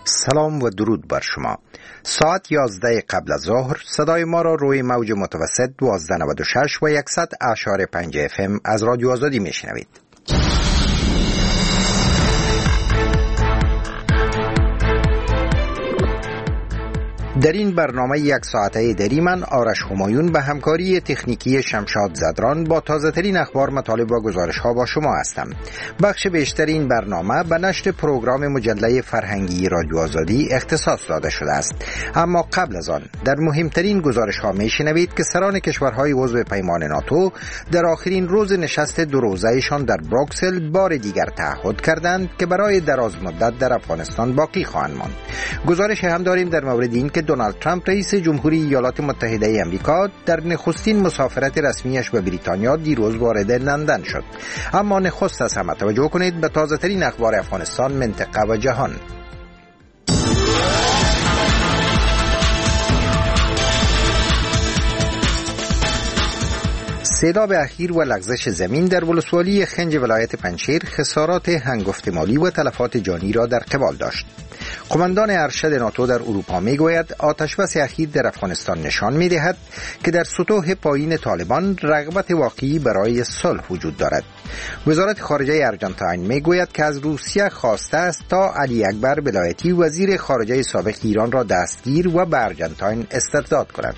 سلام و درود بر شما. ساعت 11 قبل از ظهر صدای ما را روی موج متوسط 1296 و 100.5 FM از رادیو آزادی میشنوید. در این برنامه یک ساعته دری من آرش همایون به همکاری تکنیکی شمشاد زدران با تازه ترین اخبار، مطالب و گزارش ها با شما هستم. بخش بیشتر این برنامه به نشر پروگرام مجله فرهنگی رادیو آزادی اختصاص داده شده است. اما قبل از آن در مهمترین گزارش ها می شنوید که سران کشورهای عضو پیمان ناتو در آخرین روز نشست دو روزه‌شان در بروکسل بار دیگر تعهد کردند که برای دراز مدت در افغانستان باقی خواهند ماند. گزارش هم داریم در مورد این که دونالد ترامپ رئیس جمهوری ایالات متحده امریکا در نخستین مسافرت رسمیش به بریتانیا دیروز وارد لندن شد. اما نخست از همه توجه کنید به تازه ترین اخبار افغانستان، منطقه و جهان. سیلاب اخیر و لغزش زمین در ولسوالی خنج ولایت پنجشیر خسارات هنگفت مالی و تلفات جانی را در قبال داشت. قماندان ارشد ناتو در اروپا میگوید آتشبس اخیر در افغانستان نشان میدهد که در سطوح پایین طالبان رغبت واقعی برای صلح وجود دارد. وزارت خارجه ارجنتاین میگوید که از روسیه خواسته است تا علی اکبر ولایتی وزیر خارجه سابق ایران را دستگیر و به ارجنتاین استرداد کند.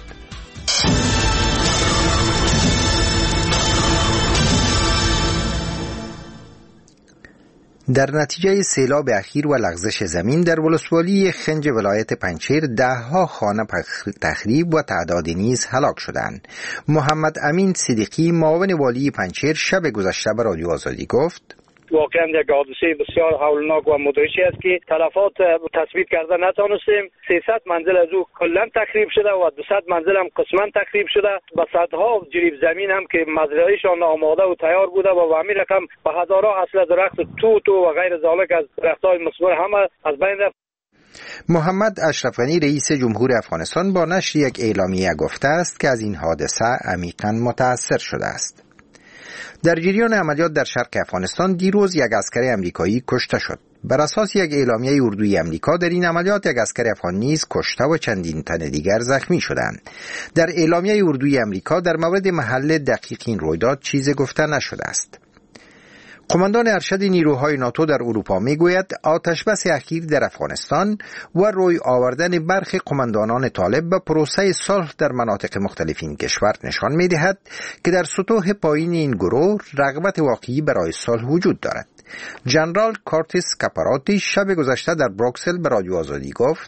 در نتیجه سیلاب اخیر و لغزش زمین در ولسوالی خنج ولایت پنجشیر ده‌ها خانه تخریب و تعداد نیز هلاک شدند. محمد امین صدیقی معاون والی پنجشیر شب گذشته به رادیو آزادی گفت: واقعا یک حادثه بسیار هولناک و مدهشی است که تلفات تثبیت کرده نتوانستیم. 300 منزل از او کلا تخریب شده و 200 منزل هم قسما تخریب شده. با صدها جریب زمین هم که مزرعهشان آماده و تیار بوده و همین رقم به هزارها اصل درخت توت و غیر ذالک از درخت‌های مثمر همه از بین رفت. محمد اشرف غنی رئیس جمهور افغانستان با نشر یک اعلامیه گفته است که از این حادثه عمیقاً متأثر شده است. در جریان عملیات در شرق افغانستان دیروز یک عسکر امریکایی کشته شد. بر اساس یک اعلامیه اردوی امریکا در این عملیات یک عسکر افغان نیز کشته و چندین تن دیگر زخمی شدند. در اعلامیه اردوی امریکا در مورد محل دقیق این رویداد چیزی گفته نشده است. قماندان ارشد نیروهای ناتو در اروپا میگوید آتشبس اخیر در افغانستان و روی آوردن برخی قماندانان طالب به پروسه صلح در مناطق مختلف این کشور نشان میدهد که در سطوح پایین این گروه رغبت واقعی برای صلح وجود دارد. جنرال کورتیس کاپاراتی شب گذشته در بروکسل به رادیو آزادی گفت: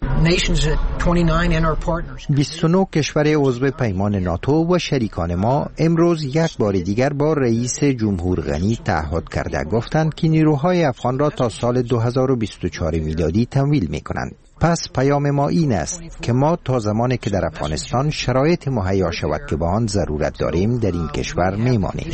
29 کشور عضو پیمان ناتو و شریکان ما امروز یک بار دیگر با رئیس جمهور غنی تعهد کرده گفتند که نیروهای افغان را تا سال 2024 میلادی تمویل می کنند. پس پیام ما این است که ما تا زمانی که در افغانستان شرایط مهیا شود که به آن ضرورت داریم در این کشور میمانیم.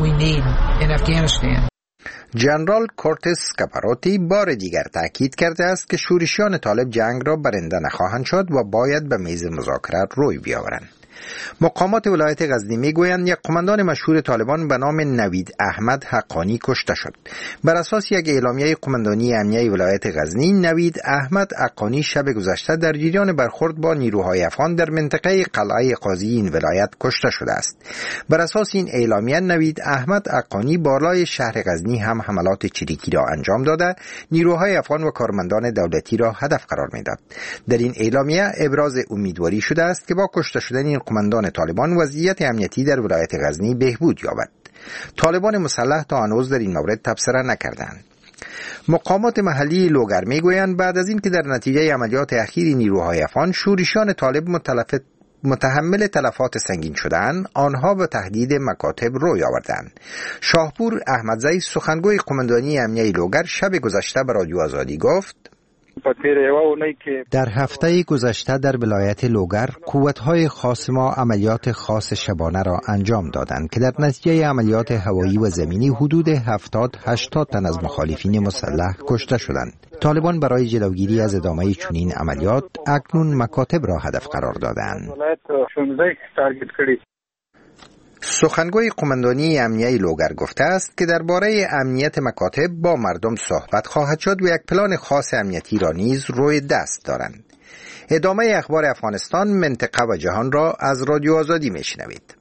جنرال کورتیس کاپاراتی بار دیگر تاکید کرده است که شورشیان طالب جنگ را برنده نخواهند شد و باید به میز مذاکره روی بیاورند. مقامات ولایت غزنی میگویند یک قماندان مشهور طالبان به نام نوید احمد حقانی کشته شد. بر اساس یک اعلامیه قماندانی امنیه ولایت غزنی، نوید احمد حقانی شب گذشته در جریان برخورد با نیروهای افغان در منطقه قلعه قاضی این ولایت کشته شده است. بر اساس این اعلامیه نوید احمد حقانی بالای شهر غزنی هم حملات چریکی را انجام داده، نیروهای افغان و کارمندان دولتی را هدف قرار میداد. در این اعلامیه ابراز امیدواری شده است که با کشته شدن این قماندان طالبان وضعیت امنیتی در ولایت غزنی بهبود یابد. طالبان مسلح تا هنوز در این مورد تبصره نکردند. مقامات محلی لوگر میگویند بعد از این که در نتیجه عملیات اخیر نیروهای افغان شورشیان طالب متحمل تلفات سنگین شدند، آنها به تهدید مکاتب روی آوردند. شاهپور احمدزی سخنگوی قماندانی امنیه لوگر شب گذشته به رادیو آزادی گفت: در هفته گذشته در ولایت لوگر قوت‌های خاص ما عملیات خاص شبانه را انجام دادند که در نتیجه عملیات هوایی و زمینی حدود 70-80 تن از مخالفین مسلح کشته شدند. طالبان برای جلوگیری از ادامه چنین عملیات اکنون مکاتب را هدف قرار دادند. سخنگوی قماندانی امنیه لوگر گفته است که درباره امنیت مکاتب با مردم صحبت خواهد شد و یک پلان خاص امنیتی را نیز روی دست دارند. ادامه اخبار افغانستان، منطقه و جهان را از رادیو آزادی میشنوید.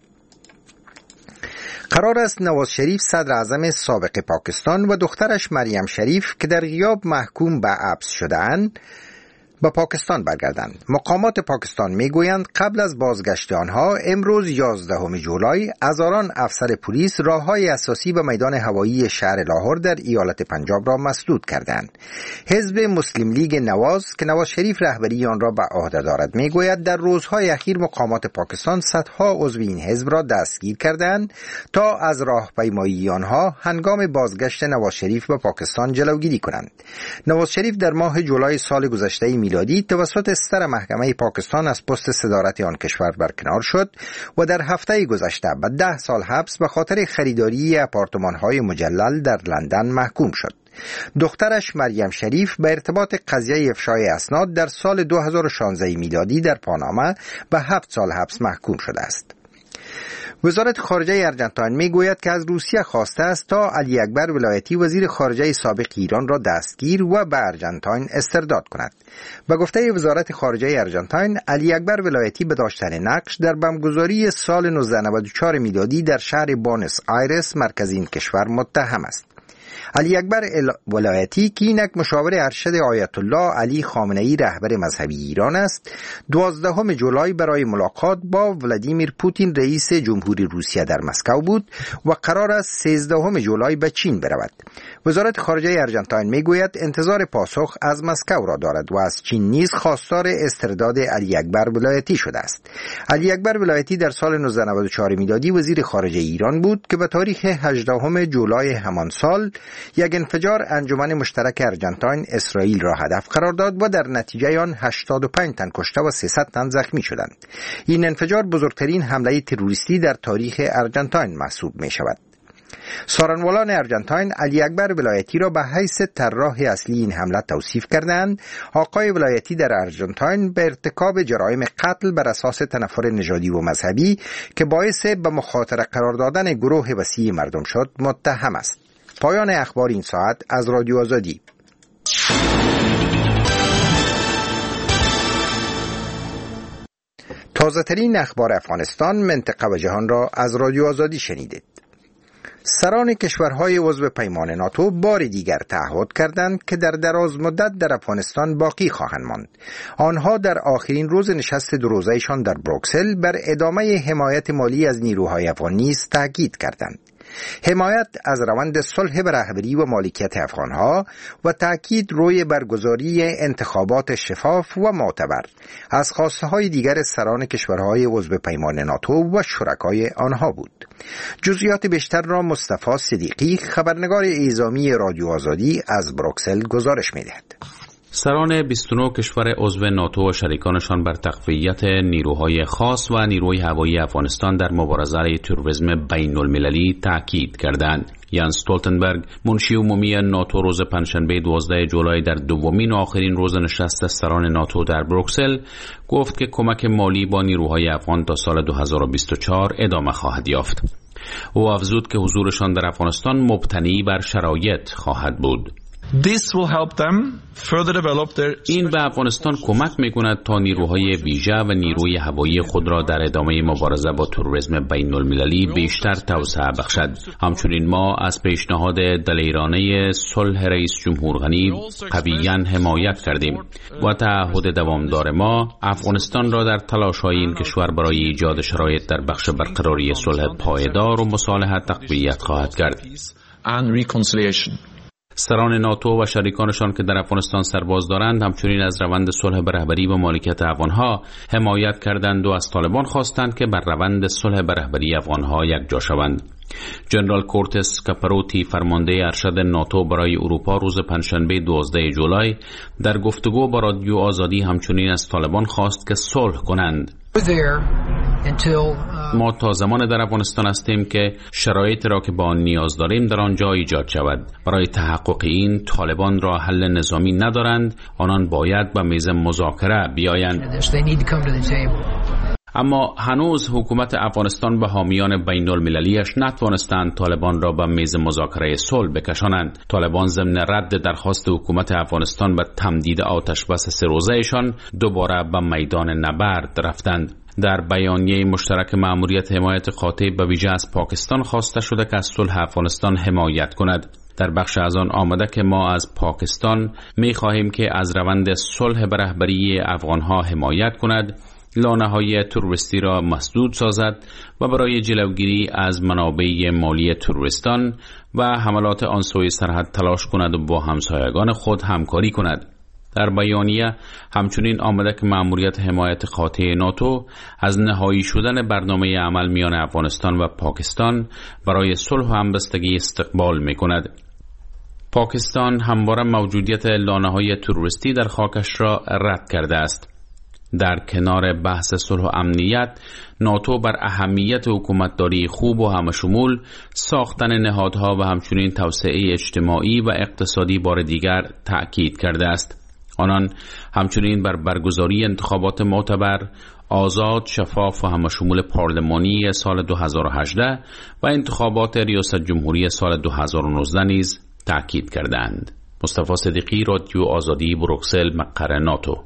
قرار است نواز شریف صدر اعظم سابق پاکستان و دخترش مریم شریف که در غیاب محکوم به حبس شده‌اند به پاکستان برگردند. مقامات پاکستان میگویند قبل از بازگشت آنها امروز 11 جولای هزاران افسر پلیس راههای اساسی به میدان هوایی شهر لاهور در ایالت پنجاب را مسدود کردند. حزب مسلم لیگ نواز که نواز شریف رهبری آن را به عهده دارد میگوید در روزهای اخیر مقامات پاکستان صدها عضو این حزب را دستگیر کردند تا از راهپیمایی آنها هنگام بازگشت نواز شریف به پاکستان جلوگیری کنند. نواز شریف در ماه جولای سال گذشته میلادی توسط ستر محکمه پاکستان از پست صدارت آن کشور برکنار شد و در هفته گذشته به 10 سال حبس به خاطر خریداری آپارتمان‌های مجلل در لندن محکوم شد. دخترش مریم شریف به ارتباط قضیه افشای اسناد در سال 2016 میلادی در پاناما به 7 سال حبس محکوم شده است. وزارت خارجه ارجنتاین میگوید که از روسیه خواسته است تا علی اکبر ولایتی وزیر خارجه سابق ایران را دستگیر و به ارجنتاین استرداد کند. به گفته وزارت خارجه ارجنتاین، علی اکبر ولایتی به داشتن نقش در بمبگذاری سال 1994 میلادی در شهر بونس آیرس مرکز این کشور متهم است. علی اکبر ولایتی که اینک مشاور ارشد آیت الله علی خامنه ای رهبر مذهبی ایران است، 12 جولای برای ملاقات با ولادیمیر پوتین رئیس جمهوری روسیه در مسکو بود و قرار است 13 جولای به چین برود. وزارت خارجه ارجنتاین میگوید انتظار پاسخ از مسکو را دارد و از چین نیز خواستار استرداد علی اکبر ولایتی شده است. علی اکبر ولایتی در سال 1994 میلادی وزیر خارجه ایران بود که به تاریخ 18 جولای همان سال یک انفجار انجمن مشترک ارجنتاین اسرائیل را هدف قرار داد و در نتیجه آن 85 تن کشته و 300 تن زخمی شدند. این انفجار بزرگترین حمله تروریستی در تاریخ ارجنتاین محسوب می شود. سارنوالان ارجنتاین علی اکبر ولایتی را به حیث طراح اصلی این حمله توصیف کردند. آقای ولایتی در ارجنتاین به ارتکاب جرایم قتل بر اساس تنفر نژادی و مذهبی که باعث به مخاطره قرار دادن گروه وسیع مردم شد متهم است. پایان اخبار این ساعت از رادیو آزادی. تازه ترین اخبار افغانستان، منطقه و جهان را از رادیو آزادی شنیدید. سران کشورهای عضو پیمان ناتو بار دیگر تعهد کردند که در دراز مدت در افغانستان باقی خواهند ماند. آنها در آخرین روز نشست دو روزه‌شان در بروکسل بر ادامه حمایت مالی از نیروهای افغان نیز تاکید کردند. حمایت از روند صلح به رهبری و مالکیت افغانها و تاکید روی برگزاری انتخابات شفاف و معتبر از خواسته های دیگر سران کشورهای عضو پیمان ناتو و شرکای آنها بود. جزئیات بیشتر را مصطفی صدیقی، خبرنگار اعزامی رادیو آزادی از بروکسل گزارش می‌دهد. سران 29 کشور عضو ناتو و شریکانشان بر تقویت نیروهای خاص و نیروی هوایی افغانستان در مبارزه علیه تروریسم بین‌المللی تاکید کردند. یانس استولتنبرگ، منشی عمومی ناتو، روز پنجشنبه 12 جولای در دومین و آخرین روز نشست سران ناتو در بروکسل گفت که کمک مالی با نیروهای افغان تا سال 2024 ادامه خواهد یافت. او افزود که حضورشان در افغانستان مبتنی بر شرایط خواهد بود. این به افغانستان کمک می‌کند تا نیروهای ویژه و نیروی هوایی خود را در ادامه مبارزه با تروریسم بین‌المللی بیشتر توسعه بخشد. همچنین ما از پیشنهاد دلیرانه صلح رئیس جمهور غنی قویاً حمایت کردیم و تعهد دوامدار ما افغانستان را در تلاش‌های این کشور برای ایجاد شرایط در بخش برقراری صلح پایدار و مصالحت تقویت خواهد کرد. سران ناتو و شریکانشان که در افغانستان سرباز دارند همچنین از روند صلح به رهبری و مالکیت افغانها حمایت کردند و از طالبان خواستند که بر روند صلح به رهبری افغانها یکجا شوند. جنرال کورتس کاپاروتی، فرمانده ارشد ناتو برای اروپا، روز پنجشنبه 12 جولای در گفتگو با رادیو آزادی همچنین از طالبان خواست که صلح کنند. ما تا زمان در افغانستان هستیم که شرایط را که با آن نیاز داریم در آنجا ایجاد شود. برای تحقق این طالبان را حل نظامی ندارند، آنان باید به میز مذاکره بیایند. اما هنوز حکومت افغانستان و حامیان بین المللیش نتوانستند طالبان را به میز مذاکره صلح بکشانند. طالبان ضمن رد درخواست حکومت افغانستان و تمدید آتش بس 3 روزه‌شان دوباره به میدان نبرد رفتند. در بیانیه مشترک مأموریت حمایت قاطع به ویژه از پاکستان خواسته شده که از صلح افغانستان حمایت کند. در بخش از آن آمده که ما از پاکستان می خواهیم که از روند صلح به رهبری افغانها حمایت کند، لانه‌های تروریستی را مسدود سازد و برای جلوگیری از منابع مالی تروریستان و حملات آن سوی سرحد تلاش کند و با همسایگان خود همکاری کند. در بیانیه همچنین آمده که مأموریت حمایت قاطع ناتو از نهایی شدن برنامه عمل میان افغانستان و پاکستان برای صلح و همبستگی استقبال می کند. پاکستان همواره موجودیت لانه‌های تروریستی در خاکش را رد کرده است. در کنار بحث صلح و امنیت، ناتو بر اهمیت حکومتداری خوب و همشمول، ساختن نهادها و همچنین توسعه اجتماعی و اقتصادی بار دیگر تأکید کرده است. آنان همچنین بر برگزاری انتخابات معتبر، آزاد، شفاف و همشمول پارلمانی سال 2018 و انتخابات ریاست جمهوری سال 2019 نیز تأکید کردند. مصطفی صدیقی، رادیو آزادی، بروکسل، مقر ناتو.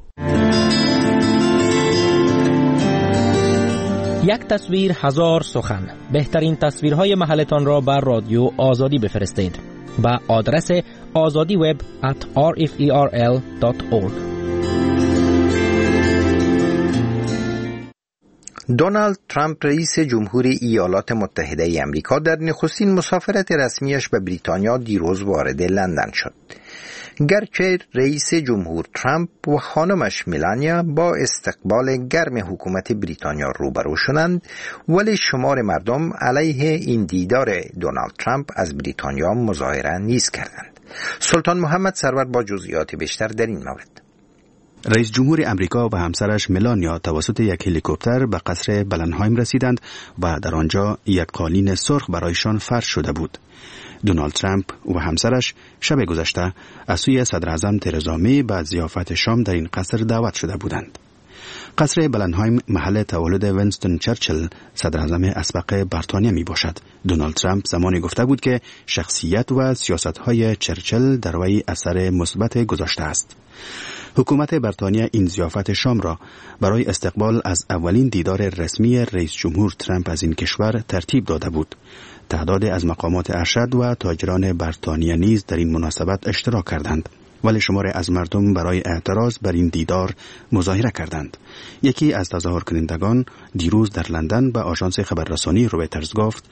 یک تصویر 1000 سخن. بهترین تصویرهای محلتان را بر رادیو آزادی بفرستید با آدرس azadiweb@rferl.org. دونالد ترامپ رئیس جمهوری ایالات متحده ای آمریکا در نخستین مسافرت رسمیش به بریتانیا دیروز وارد لندن شد. گرچه رئیس جمهور ترامپ و خانمش میلانیا با استقبال گرم حکومت بریتانیا روبرو شدند، ولی شمار مردم علیه این دیدار دونالد ترامپ از بریتانیا مظاهره نیز کردند. سلطان محمد سرور با جزئیات بیشتر در این مورد. رئیس جمهور امریکا و همسرش میلانیا توسط یک هلیکوپتر به قصر بلنهایم رسیدند و در آنجا یک قالین سرخ برایشان فرش شده بود. دونالد ترامپ و همسرش شب گذشته از سوی صدراعظم ترزا می به ضیافت شام در این قصر دعوت شده بودند. قصر بلنهایم محل تولد وینستون چرچیل، صدراعظم اسبق بریتانیا می باشد. دونالد ترامپ زمانی گفته بود که شخصیت و سیاست‌های چرچیل در وی اثر مثبت گذاشته است. حکومت بریتانیا این ضیافت شام را برای استقبال از اولین دیدار رسمی رئیس جمهور ترامپ از این کشور ترتیب داده بود. تعدادی از مقامات ارشد و تاجران بریتانیا نیز در این مناسبت اشتراک کردند، ولی شماری از مردم برای اعتراض بر این دیدار مظاهره کردند. یکی از تظاهر کنندگان دیروز در لندن به آژانس خبررسانی رویترز گفت: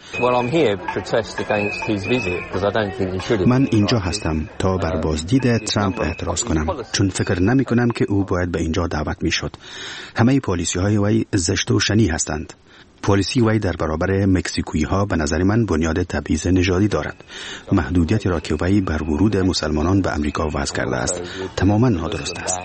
من اینجا هستم تا بر بازدید ترامپ اعتراض کنم، چون فکر نمی کنم که او باید به اینجا دعوت می شد. همه پالیسی های وی زشت و شنی هستند. پالیسی وی در برابر مکزیکویی ها به نظر من بنیاد تبعیض نژادی دارد. محدودیتی را که وی بر ورود مسلمانان به امریکا وضع کرده است تماما نادرست است.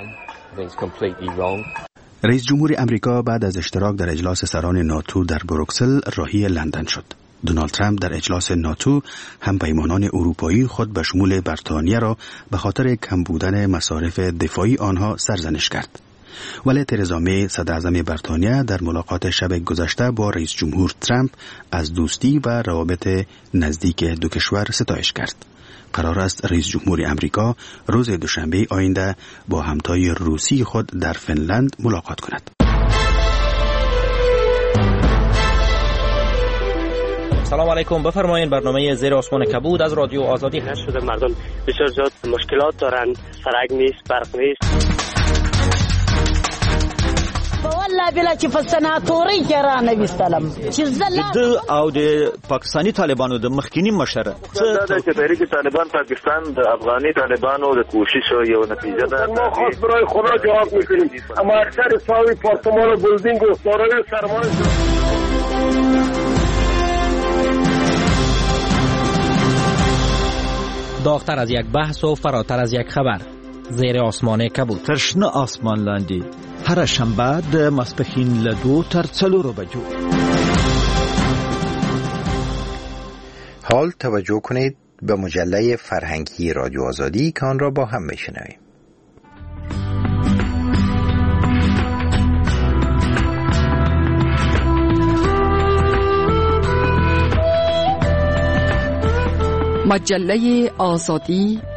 رئیس جمهور امریکا بعد از اشتراک در اجلاس سران ناتو در بروکسل راهی لندن شد. دونالد ترامپ در اجلاس ناتو هم پیمانان اروپایی خود به شمول بریتانیا را به خاطر کم بودن مصارف دفاعی آنها سرزنش کرد. ولی ترزا می، صدراعظم بریتانیا، در ملاقات شب گذشته با رئیس جمهور ترامپ از دوستی و روابط نزدیک دو کشور ستایش کرد. قرار است رئیس جمهور امریکا روز دوشنبه آینده با همتای روسی خود در فنلند ملاقات کند. سلام علیکم، بفرمایید. برنامه زیر آسمان کبود از رادیو آزادی هست. شده مردم بسیار زیاد مشکلات دارن، سرک نیست، برق نیست. والله بلا چې په سناتوري کې را نویستلم چې د او د پاکستانی طالبانو د مخکینی مشر چې تحریک طالبان پاکستان د افغاني طالبانو د کوشش یو نتیجه ده. ما خاص برای خدا جواب میکنیم، اما اکثر ساوی پارتمان و بلدینگ و دارای سرمایه داغتر از یک بحث و فراتر از یک خبر. زیر آسمان کبود. ترشنه آسمان لاندی هر شنبه د ماسپښین له 2 تر 4 بجو. حال توجه کنید به مجله فرهنگی رادیو آزادی که آن را با هم بشنویم. مجله آزادی